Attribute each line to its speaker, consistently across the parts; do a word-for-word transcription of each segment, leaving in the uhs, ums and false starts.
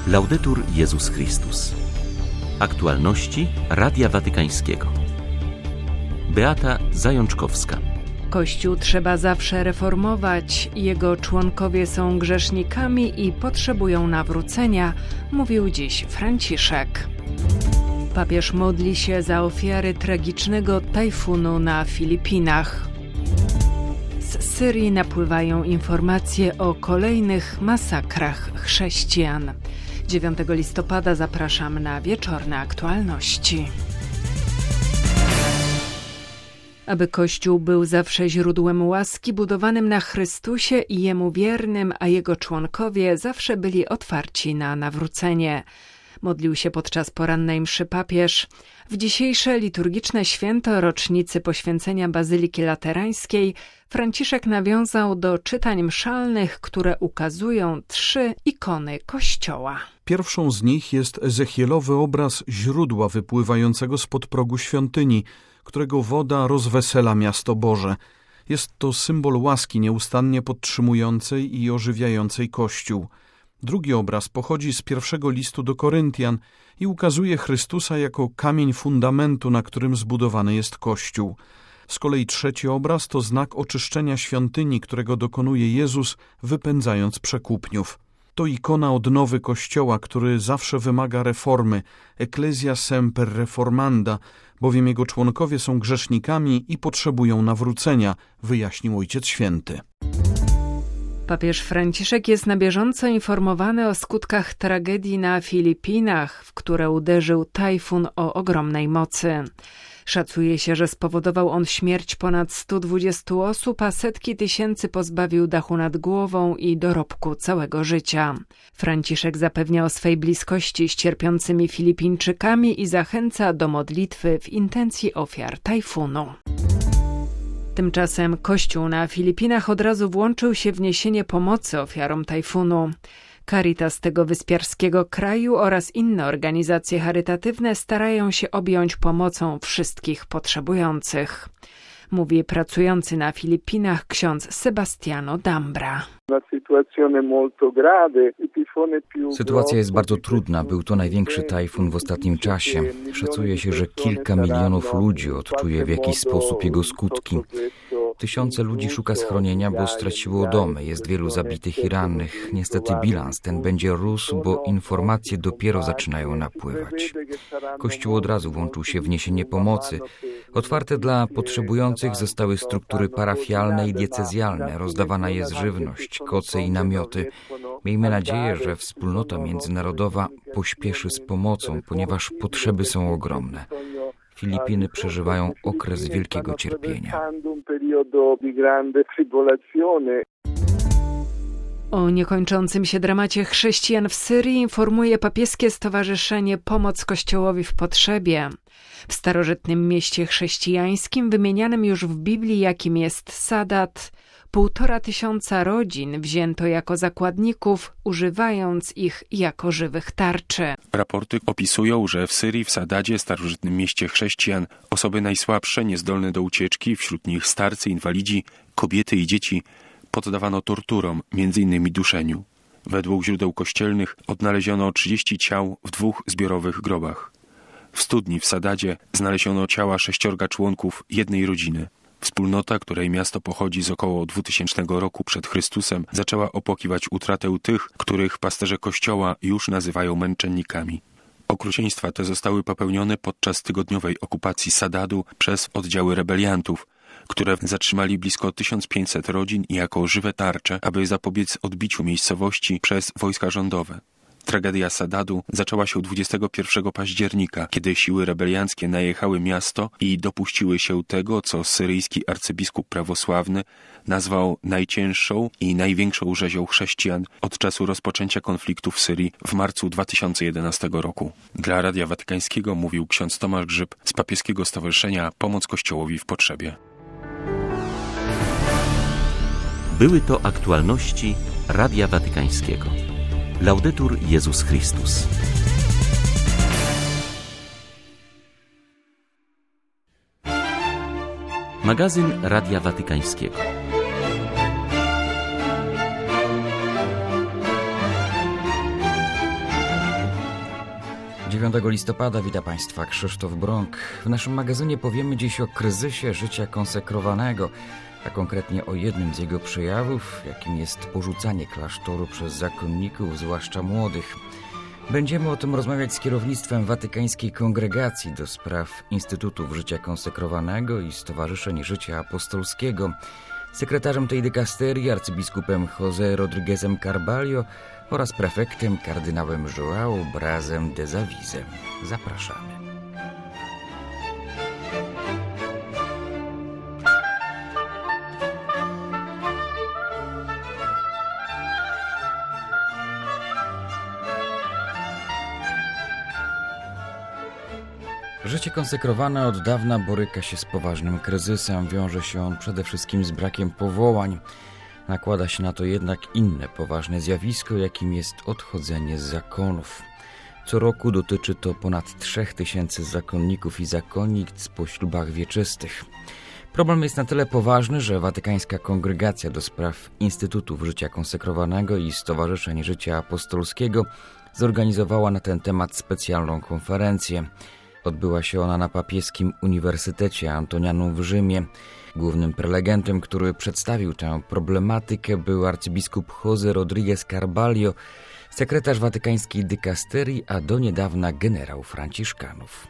Speaker 1: Laudetur Jezus Chrystus. Aktualności Radia Watykańskiego. Beata Zajączkowska.
Speaker 2: Kościół trzeba zawsze reformować. Jego członkowie są grzesznikami i potrzebują nawrócenia, mówił dziś Franciszek. Papież modli się za ofiary tragicznego tajfunu na Filipinach. Z Syrii napływają informacje o kolejnych masakrach chrześcijan. dziewiątego listopada zapraszam na wieczorne aktualności. Aby Kościół był zawsze źródłem łaski, budowanym na Chrystusie i Jemu wiernym, a Jego członkowie zawsze byli otwarci na nawrócenie. Modlił się podczas porannej mszy papież. W dzisiejsze liturgiczne święto rocznicy poświęcenia Bazyliki Laterańskiej Franciszek nawiązał do czytań mszalnych, które ukazują trzy ikony Kościoła.
Speaker 3: Pierwszą z nich jest Ezechielowy obraz źródła wypływającego spod progu świątyni, którego woda rozwesela miasto Boże. Jest to symbol łaski nieustannie podtrzymującej i ożywiającej Kościół. Drugi obraz pochodzi z pierwszego listu do Koryntian i ukazuje Chrystusa jako kamień fundamentu, na którym zbudowany jest Kościół. Z kolei trzeci obraz to znak oczyszczenia świątyni, którego dokonuje Jezus, wypędzając przekupniów. To ikona odnowy Kościoła, który zawsze wymaga reformy, Ecclesia semper reformanda, bowiem jego członkowie są grzesznikami i potrzebują nawrócenia, wyjaśnił Ojciec Święty.
Speaker 2: Papież Franciszek jest na bieżąco informowany o skutkach tragedii na Filipinach, w które uderzył tajfun o ogromnej mocy. Szacuje się, że spowodował on śmierć ponad stu dwudziestu osób, a setki tysięcy pozbawił dachu nad głową i dorobku całego życia. Franciszek zapewnia o swej bliskości z cierpiącymi Filipińczykami i zachęca do modlitwy w intencji ofiar tajfunu. Tymczasem Kościół na Filipinach od razu włączył się w niesienie pomocy ofiarom tajfunu. Caritas tego wyspiarskiego kraju oraz inne organizacje charytatywne starają się objąć pomocą wszystkich potrzebujących, mówi pracujący na Filipinach ksiądz Sebastiano Dambra.
Speaker 4: Sytuacja jest bardzo trudna. Był to największy tajfun w ostatnim czasie. Szacuje się, że kilka milionów ludzi odczuje w jakiś sposób jego skutki. Tysiące ludzi szuka schronienia, bo straciło domy. Jest wielu zabitych i rannych. Niestety bilans ten będzie rósł, bo informacje dopiero zaczynają napływać. Kościół od razu włączył się w niesienie pomocy. Otwarte dla potrzebujących zostały struktury parafialne i diecezjalne. Rozdawana jest żywność, koce i namioty. Miejmy nadzieję, że wspólnota międzynarodowa pośpieszy z pomocą, ponieważ potrzeby są ogromne. Filipiny przeżywają okres wielkiego cierpienia.
Speaker 2: O niekończącym się dramacie chrześcijan w Syrii informuje papieskie stowarzyszenie Pomoc Kościołowi w Potrzebie. W starożytnym mieście chrześcijańskim wymienianym już w Biblii, jakim jest Sadat, półtora tysiąca rodzin wzięto jako zakładników, używając ich jako żywych tarczy.
Speaker 5: Raporty opisują, że w Syrii, w Sadadzie, starożytnym mieście chrześcijan, osoby najsłabsze, niezdolne do ucieczki, wśród nich starcy, inwalidzi, kobiety i dzieci, poddawano torturom, między innymi duszeniu. Według źródeł kościelnych odnaleziono trzydzieści ciał w dwóch zbiorowych grobach. W studni w Sadadzie znaleziono ciała sześciorga członków jednej rodziny. Wspólnota, której miasto pochodzi z około dwutysięcznego roku przed Chrystusem, zaczęła opłakiwać utratę tych, których pasterze Kościoła już nazywają męczennikami. Okrucieństwa te zostały popełnione podczas tygodniowej okupacji Sadadu przez oddziały rebeliantów, które zatrzymali blisko tysiąc pięćset rodzin i jako żywe tarcze, aby zapobiec odbiciu miejscowości przez wojska rządowe. Tragedia Sadadu zaczęła się dwudziestego pierwszego października, kiedy siły rebelianckie najechały miasto i dopuściły się tego, co syryjski arcybiskup prawosławny nazwał najcięższą i największą rzezią chrześcijan od czasu rozpoczęcia konfliktu w Syrii w marcu dwa tysiące jedenastego roku. Dla Radia Watykańskiego mówił ksiądz Tomasz Grzyb z papieskiego stowarzyszenia Pomoc Kościołowi w Potrzebie.
Speaker 1: Były to aktualności Radia Watykańskiego. Laudetur Jezus Chrystus. Magazyn Radia Watykańskiego.
Speaker 4: dziewiątego listopada witam Państwa, Krzysztof Brąk. W naszym magazynie powiemy dziś o kryzysie życia konsekrowanego, a konkretnie o jednym z jego przejawów, jakim jest porzucanie klasztoru przez zakonników, zwłaszcza młodych. Będziemy o tym rozmawiać z kierownictwem Watykańskiej Kongregacji do spraw Instytutów Życia Konsekrowanego i Stowarzyszeń Życia Apostolskiego, sekretarzem tej dykasterii arcybiskupem José Rodríguezem Carballo oraz prefektem kardynałem João Brazem de Zawisem. Zapraszamy. Życie konsekrowane od dawna boryka się z poważnym kryzysem. Wiąże się on przede wszystkim z brakiem powołań. Nakłada się na to jednak inne poważne zjawisko, jakim jest odchodzenie z zakonów. Co roku dotyczy to ponad trzech tysięcy zakonników i zakonnic po ślubach wieczystych. Problem jest na tyle poważny, że Watykańska Kongregacja do spraw Instytutów Życia Konsekrowanego i Stowarzyszeń Życia Apostolskiego zorganizowała na ten temat specjalną konferencję. Odbyła się ona na papieskim Uniwersytecie Antonianum w Rzymie. Głównym prelegentem, który przedstawił tę problematykę, był arcybiskup José Rodríguez Carballo, sekretarz watykańskiej dykasterii, a do niedawna generał franciszkanów.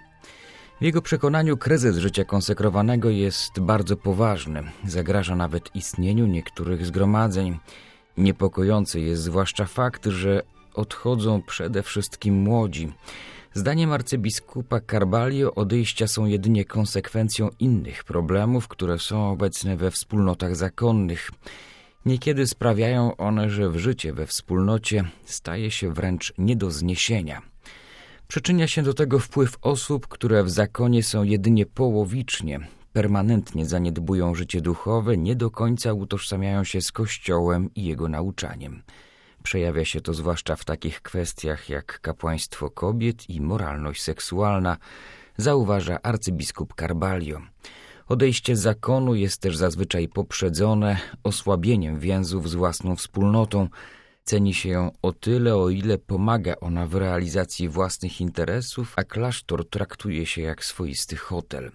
Speaker 4: W jego przekonaniu kryzys życia konsekrowanego jest bardzo poważny. Zagraża nawet istnieniu niektórych zgromadzeń. Niepokojący jest zwłaszcza fakt, że odchodzą przede wszystkim młodzi. Zdaniem arcybiskupa Carballo odejścia są jedynie konsekwencją innych problemów, które są obecne we wspólnotach zakonnych. Niekiedy sprawiają one, że w życie we wspólnocie staje się wręcz nie do zniesienia. Przyczynia się do tego wpływ osób, które w zakonie są jedynie połowicznie, permanentnie zaniedbują życie duchowe, nie do końca utożsamiają się z Kościołem i jego nauczaniem. Przejawia się to zwłaszcza w takich kwestiach jak kapłaństwo kobiet i moralność seksualna, zauważa arcybiskup Carballo. Odejście z zakonu jest też zazwyczaj poprzedzone osłabieniem więzów z własną wspólnotą. Ceni się ją o tyle, o ile pomaga ona w realizacji własnych interesów, a klasztor traktuje się jak swoisty hotel.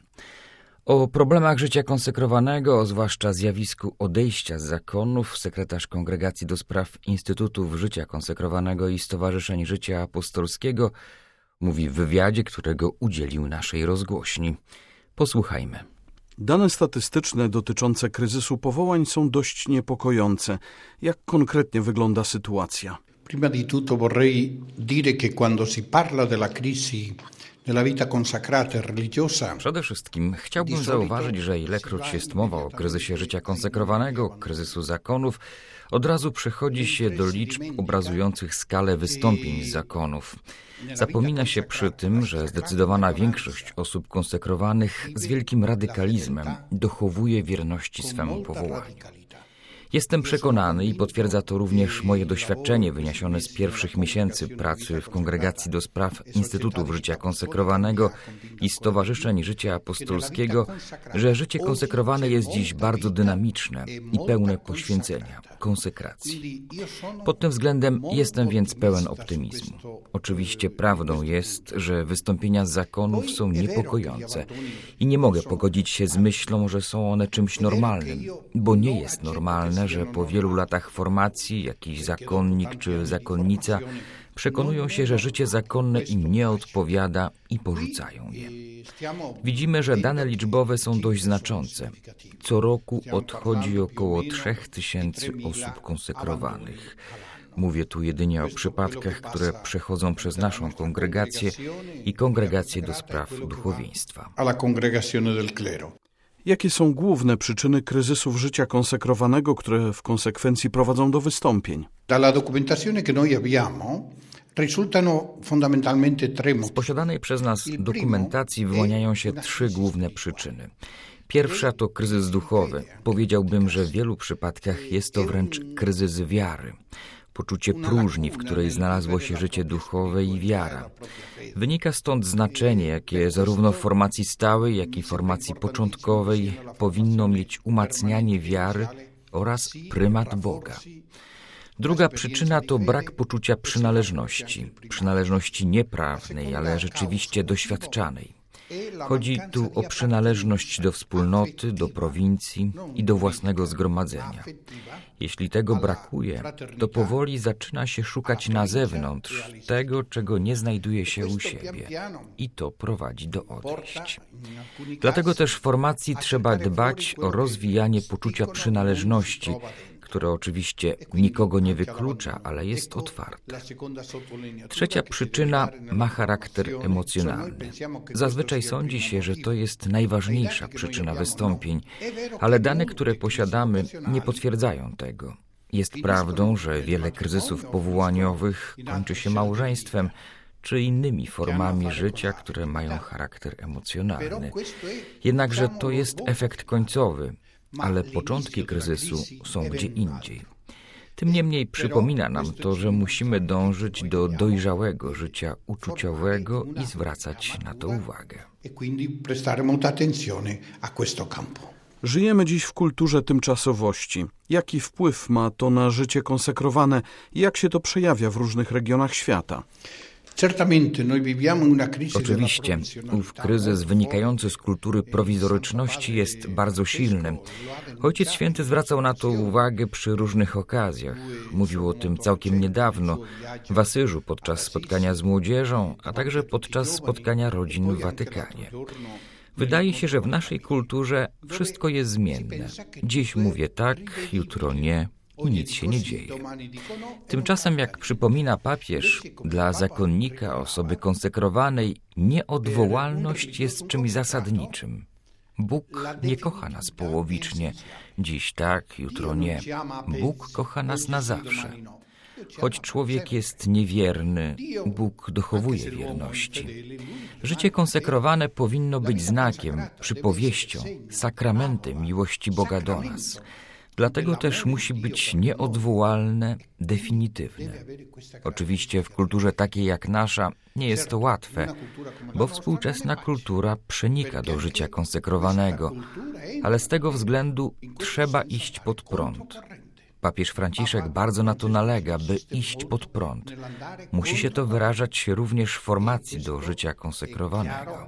Speaker 4: O problemach życia konsekrowanego, zwłaszcza zjawisku odejścia z zakonów, sekretarz Kongregacji do spraw Instytutów Życia Konsekrowanego i Stowarzyszeń Życia Apostolskiego mówi w wywiadzie, którego udzielił naszej rozgłośni. Posłuchajmy.
Speaker 3: Dane statystyczne dotyczące kryzysu powołań są dość niepokojące. Jak konkretnie wygląda sytuacja?
Speaker 6: Prima di tutto vorrei dire che quando si parla della crisi nella vita consacrata e religiosa.
Speaker 4: Przede wszystkim chciałbym zauważyć, że ilekroć jest mowa o kryzysie życia konsekrowanego, kryzysu zakonów, od razu przechodzi się do liczb obrazujących skalę wystąpień z zakonów. Zapomina się przy tym, że zdecydowana większość osób konsekrowanych z wielkim radykalizmem dochowuje wierności swemu powołaniu. Jestem przekonany i potwierdza to również moje doświadczenie wyniesione z pierwszych miesięcy pracy w Kongregacji do spraw Instytutów Życia Konsekrowanego i Stowarzyszeń Życia Apostolskiego, że życie konsekrowane jest dziś bardzo dynamiczne i pełne poświęcenia, konsekracji. Pod tym względem jestem więc pełen optymizmu. Oczywiście prawdą jest, że wystąpienia z zakonów są niepokojące i nie mogę pogodzić się z myślą, że są one czymś normalnym, bo nie jest normalne, że po wielu latach formacji jakiś zakonnik czy zakonnica przekonują się, że życie zakonne im nie odpowiada i porzucają je. Widzimy, że dane liczbowe są dość znaczące. Co roku odchodzi około trzech tysięcy osób konsekrowanych. Mówię tu jedynie o przypadkach, które przechodzą przez naszą kongregację i kongregację do spraw duchowieństwa.
Speaker 3: Jakie są główne przyczyny kryzysów życia konsekrowanego, które w konsekwencji prowadzą do wystąpień?
Speaker 6: Dalla documentazione che noi abbiamo risultano fondamentalmente tre motivi.
Speaker 4: Z posiadanej przez nas dokumentacji wyłaniają się trzy główne przyczyny. Pierwsza to kryzys duchowy. Powiedziałbym, że w wielu przypadkach jest to wręcz kryzys wiary. Poczucie próżni, w której znalazło się życie duchowe i wiara. Wynika stąd znaczenie, jakie zarówno w formacji stałej, jak i formacji początkowej powinno mieć umacnianie wiary oraz prymat Boga. Druga przyczyna to brak poczucia przynależności. Przynależności nie prawnej, ale rzeczywiście doświadczanej. Chodzi tu o przynależność do wspólnoty, do prowincji i do własnego zgromadzenia. Jeśli tego brakuje, to powoli zaczyna się szukać na zewnątrz tego, czego nie znajduje się u siebie. I to prowadzi do odejść. Dlatego też w formacji trzeba dbać o rozwijanie poczucia przynależności, które oczywiście nikogo nie wyklucza, ale jest otwarte. Trzecia przyczyna ma charakter emocjonalny. Zazwyczaj sądzi się, że to jest najważniejsza przyczyna wystąpień, ale dane, które posiadamy, nie potwierdzają tego. Jest prawdą, że wiele kryzysów powołaniowych kończy się małżeństwem czy innymi formami życia, które mają charakter emocjonalny. Jednakże to jest efekt końcowy, ale początki kryzysu są gdzie indziej. Tym niemniej przypomina nam to, że musimy dążyć do dojrzałego życia uczuciowego i zwracać na to uwagę.
Speaker 3: Żyjemy dziś w kulturze tymczasowości. Jaki wpływ ma to na życie konsekrowane i jak się to przejawia w różnych regionach świata?
Speaker 4: Oczywiście, ów kryzys wynikający z kultury prowizoryczności jest bardzo silny. Ojciec Święty zwracał na to uwagę przy różnych okazjach. Mówił o tym całkiem niedawno w Asyżu podczas spotkania z młodzieżą, a także podczas spotkania rodzin w Watykanie. Wydaje się, że w naszej kulturze wszystko jest zmienne. Dziś mówię tak, jutro nie. I nic się nie dzieje. Tymczasem, jak przypomina papież, dla zakonnika, osoby konsekrowanej, nieodwołalność jest czymś zasadniczym. Bóg nie kocha nas połowicznie, dziś tak, jutro nie. Bóg kocha nas na zawsze. Choć człowiek jest niewierny, Bóg dochowuje wierności. Życie konsekrowane powinno być znakiem, przypowieścią, sakramentem miłości Boga do nas. Dlatego też musi być nieodwołalne, definitywne. Oczywiście w kulturze takiej jak nasza nie jest to łatwe, bo współczesna kultura przenika do życia konsekrowanego, ale z tego względu trzeba iść pod prąd. Papież Franciszek bardzo na to nalega, by iść pod prąd. Musi się to wyrażać również w formacji do życia konsekrowanego.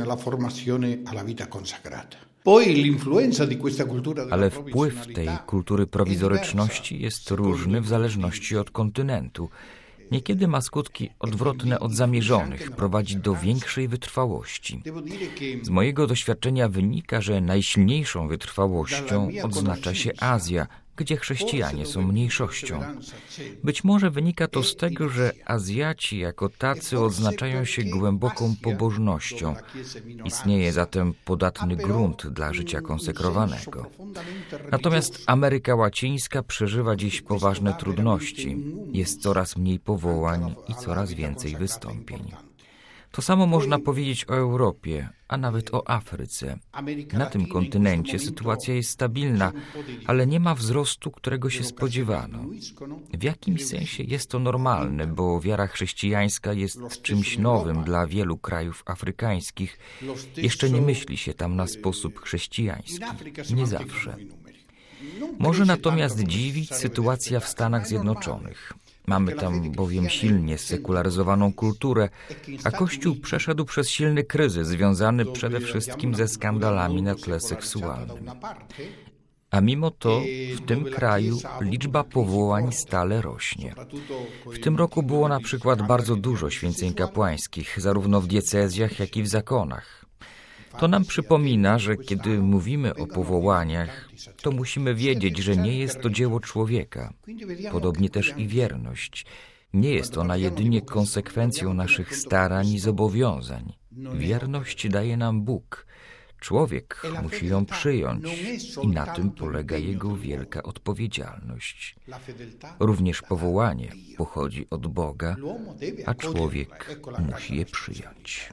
Speaker 4: Ale wpływ tej kultury prowizoryczności jest różny w zależności od kontynentu. Niekiedy ma skutki odwrotne od zamierzonych, prowadzi do większej wytrwałości. Z mojego doświadczenia wynika, że najsilniejszą wytrwałością odznacza się Azja, gdzie chrześcijanie są mniejszością. Być może wynika to z tego, że Azjaci jako tacy odznaczają się głęboką pobożnością. Istnieje zatem podatny grunt dla życia konsekrowanego. Natomiast Ameryka Łacińska przeżywa dziś poważne trudności. Jest coraz mniej powołań i coraz więcej wystąpień. To samo można powiedzieć o Europie, a nawet o Afryce. Na tym kontynencie sytuacja jest stabilna, ale nie ma wzrostu, którego się spodziewano. W jakimś sensie jest to normalne, bo wiara chrześcijańska jest czymś nowym dla wielu krajów afrykańskich. Jeszcze nie myśli się tam na sposób chrześcijański. Nie zawsze. Może natomiast dziwić sytuacja w Stanach Zjednoczonych. Mamy tam bowiem silnie sekularyzowaną kulturę, a Kościół przeszedł przez silny kryzys związany przede wszystkim ze skandalami na tle seksualnym. A mimo to w tym kraju liczba powołań stale rośnie. W tym roku było na przykład bardzo dużo święceń kapłańskich, zarówno w diecezjach, jak i w zakonach. To nam przypomina, że kiedy mówimy o powołaniach, to musimy wiedzieć, że nie jest to dzieło człowieka. Podobnie też i wierność. Nie jest ona jedynie konsekwencją naszych starań i zobowiązań. Wierność daje nam Bóg. Człowiek musi ją przyjąć i na tym polega jego wielka odpowiedzialność. Również powołanie pochodzi od Boga, a człowiek musi je przyjąć.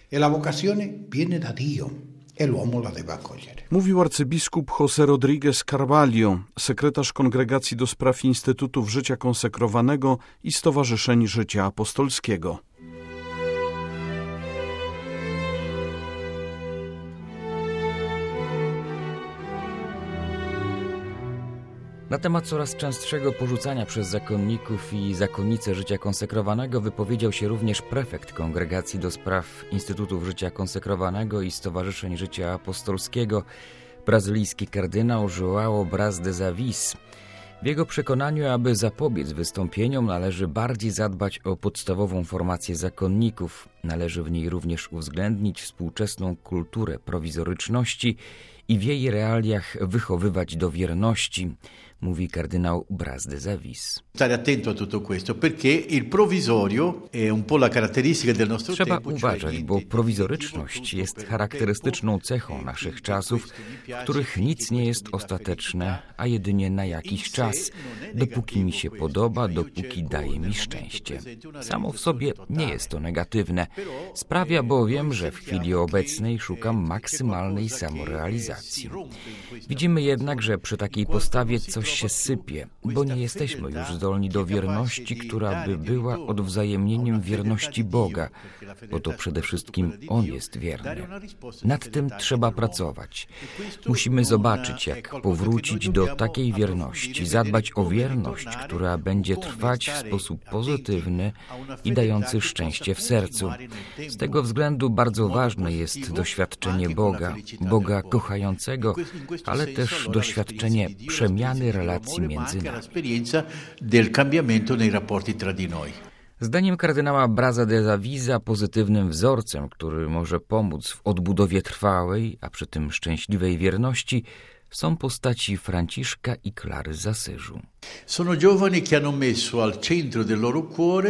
Speaker 3: Mówił arcybiskup José Rodríguez Carvalho, sekretarz Kongregacji do Spraw Instytutów Życia Konsekrowanego i Stowarzyszeń Życia Apostolskiego.
Speaker 4: Na temat coraz częstszego porzucania przez zakonników i zakonnice życia konsekrowanego wypowiedział się również prefekt Kongregacji do Spraw Instytutów Życia Konsekrowanego i Stowarzyszeń Życia Apostolskiego, brazylijski kardynał João Braz de Avis. W jego przekonaniu, aby zapobiec wystąpieniom, należy bardziej zadbać o podstawową formację zakonników. Należy w niej również uwzględnić współczesną kulturę prowizoryczności i w jej realiach wychowywać do wierności, mówi kardynał Braz de Avis. Trzeba uważać, bo prowizoryczność jest charakterystyczną cechą naszych czasów, w których nic nie jest ostateczne, a jedynie na jakiś czas, dopóki mi się podoba, dopóki daje mi szczęście. Samo w sobie nie jest to negatywne. Sprawia bowiem, że w chwili obecnej szukam maksymalnej samorealizacji. Widzimy jednak, że przy takiej postawie coś się sypie, bo nie jesteśmy już zdolni do wierności, która by była odwzajemnieniem wierności Boga, bo to przede wszystkim On jest wierny. Nad tym trzeba pracować. Musimy zobaczyć, jak powrócić do takiej wierności, zadbać o wierność, która będzie trwać w sposób pozytywny i dający szczęście w sercu. Z tego względu bardzo ważne jest doświadczenie Boga, Boga kochającego, ale też doświadczenie przemiany relacji między nami. Zdaniem kardynała Braza de Avisa pozytywnym wzorcem, który może pomóc w odbudowie trwałej, a przy tym szczęśliwej wierności, są postaci Franciszka i Klary z Asyżu.
Speaker 6: Sono giovani che hanno messo al centro del loro cuore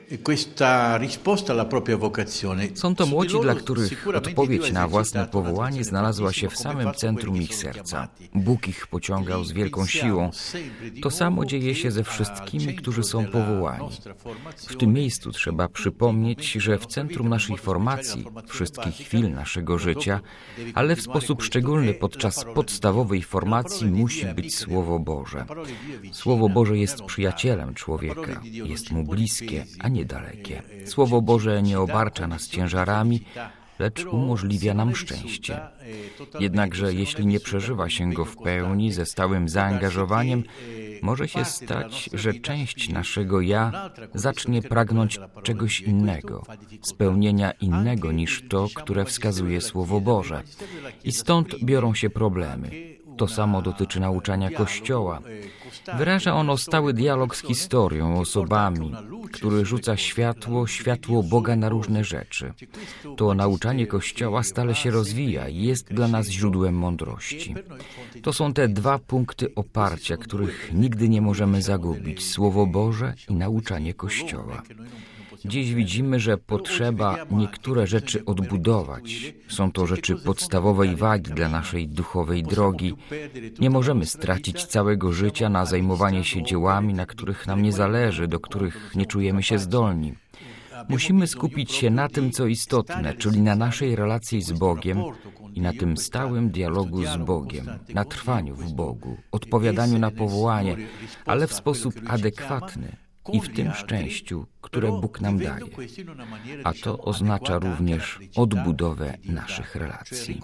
Speaker 4: Są to młodzi, dla których odpowiedź na własne powołanie znalazła się w samym centrum ich serca. Bóg ich pociągał z wielką siłą. To samo dzieje się ze wszystkimi, którzy są powołani. W tym miejscu trzeba przypomnieć, że w centrum naszej formacji, wszystkich chwil naszego życia, ale w sposób szczególny podczas podstawowej formacji musi być Słowo Boże. Słowo Boże jest przyjacielem człowieka, jest mu bliskie, a nie dalekie. Słowo Boże nie obarcza nas ciężarami, lecz umożliwia nam szczęście. Jednakże jeśli nie przeżywa się go w pełni, ze stałym zaangażowaniem, może się stać, że część naszego ja zacznie pragnąć czegoś innego, spełnienia innego niż to, które wskazuje Słowo Boże. I stąd biorą się problemy. To samo dotyczy nauczania Kościoła. Wyraża ono stały dialog z historią, osobami, który rzuca światło, światło Boga na różne rzeczy. To nauczanie Kościoła stale się rozwija i jest dla nas źródłem mądrości. To są te dwa punkty oparcia, których nigdy nie możemy zagubić. Słowo Boże i nauczanie Kościoła. Dziś widzimy, że potrzeba niektóre rzeczy odbudować. Są to rzeczy podstawowej wagi dla naszej duchowej drogi. Nie możemy stracić całego życia na zajmowanie się dziełami, na których nam nie zależy, do których nie czujemy się zdolni. Musimy skupić się na tym, co istotne, czyli na naszej relacji z Bogiem i na tym stałym dialogu z Bogiem, na trwaniu w Bogu, odpowiadaniu na powołanie, ale w sposób adekwatny i w tym szczęściu, które Bóg nam daje. A to oznacza również odbudowę naszych relacji.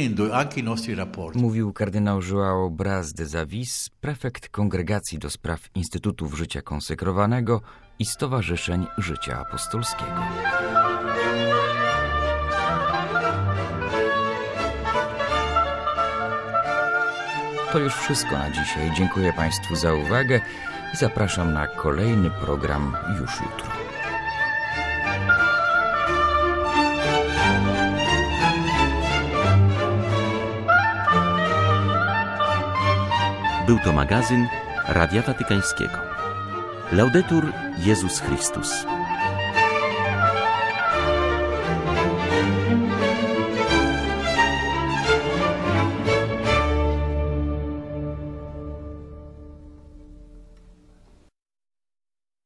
Speaker 4: Mówił kardynał João Braz de Avis, prefekt Kongregacji do Spraw Instytutów Życia Konsekrowanego i Stowarzyszeń Życia Apostolskiego. To już wszystko na dzisiaj. Dziękuję Państwu za uwagę i zapraszam na kolejny program już jutro.
Speaker 1: Był to magazyn Radia Watykańskiego. Laudetur Jezus Chrystus.